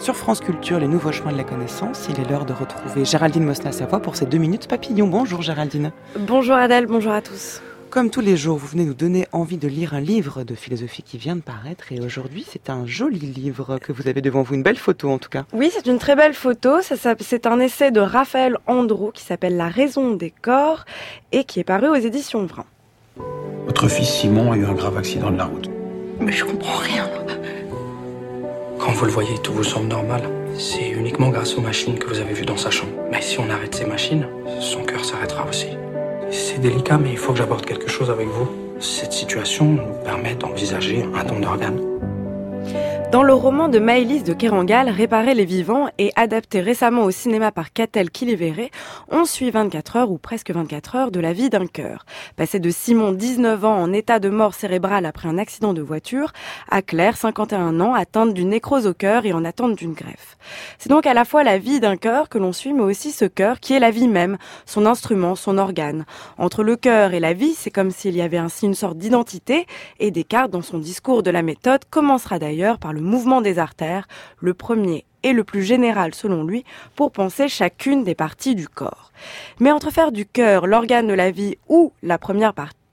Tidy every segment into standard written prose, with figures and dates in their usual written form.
sur France Culture, les nouveaux chemins de la connaissance. Il est l'heure de retrouver Géraldine Mosna-Savoie pour ses 2 minutes papillon. Bonjour Géraldine. Bonjour Adèle, bonjour à tous. Comme tous les jours, vous venez nous donner envie de lire un livre de philosophie qui vient de paraître. Et aujourd'hui, c'est un joli livre que vous avez devant vous, une belle photo en tout cas. Oui, c'est une très belle photo. C'est un essai de Raphaël Andro qui s'appelle La raison des corps et qui est paru aux éditions Vrin. Votre fils Simon a eu un grave accident de la route. Mais je comprends rien. Quand vous le voyez, tout vous semble normal. C'est uniquement grâce aux machines que vous avez vues dans sa chambre. Mais si on arrête ces machines, son cœur s'arrêtera aussi. C'est délicat, mais il faut que j'aborde quelque chose avec vous. Cette situation nous permet d'envisager un don d'organes. Dans le roman de Maëlys de Kerangal, Réparer les vivants, et adapté récemment au cinéma par Catel Kiliveré, on suit 24 heures ou presque 24 heures de la vie d'un cœur. Passé de Simon, 19 ans, en état de mort cérébrale après un accident de voiture, à Claire, 51 ans, atteinte d'une nécrose au cœur et en attente d'une greffe. C'est donc à la fois la vie d'un cœur que l'on suit, mais aussi ce cœur qui est la vie même, son instrument, son organe. Entre le cœur et la vie, c'est comme s'il y avait ainsi une sorte d'identité, et Descartes, dans son discours de la méthode, commencera d'ailleurs par le mouvement des artères, le premier et le plus général selon lui, pour penser chacune des parties du corps. Mais entre faire du cœur l'organe de la vie ou la première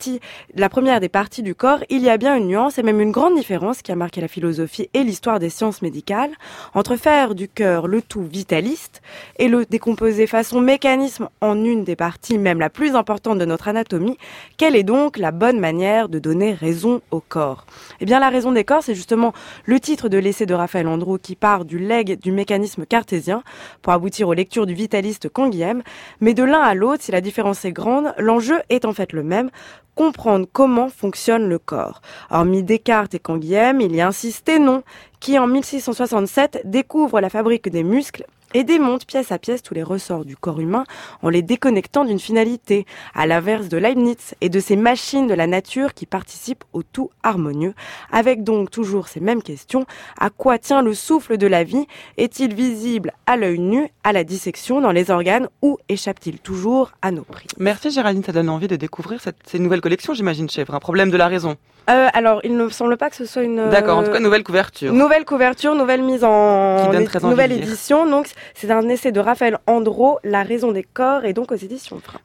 des parties du corps, il y a bien une nuance et même une grande différence qui a marqué la philosophie et l'histoire des sciences médicales, entre faire du cœur le tout vitaliste et le décomposer façon mécanisme en une des parties même la plus importante de notre anatomie. Quelle est donc la bonne manière de donner raison au corps ? Eh bien, la raison des corps, c'est justement le titre de l'essai de Raphaël Andro qui part du legs du mécanisme cartésien pour aboutir aux lectures du vitaliste Canguilhem. Mais de l'un à l'autre, si la différence est grande, l'enjeu est en fait le même: comprendre comment fonctionne le corps. Hormis Descartes et Canguilhem, il y a ainsi Sténon, qui en 1667 découvre la fabrique des muscles et démonte pièce à pièce tous les ressorts du corps humain en les déconnectant d'une finalité, à l'inverse de Leibniz et de ces machines de la nature qui participent au tout harmonieux, avec donc toujours ces mêmes questions. À quoi tient le souffle de la vie ? Est-il visible à l'œil nu, à la dissection, dans les organes, ou échappe-t-il toujours à nos prises ? Merci Géraldine, ça donne envie de découvrir ces nouvelles collections, j'imagine, chez Vrin. Problème de la raison. Alors, il ne me semble pas que ce soit une... D'accord, en tout cas, nouvelle couverture. Nouvelle couverture, nouvelle mise en... Qui donne très envie nouvelle de lire. édition. Donc, c'est un essai de Raphaël Andro, La raison des corps, et donc aux éditions Vrin.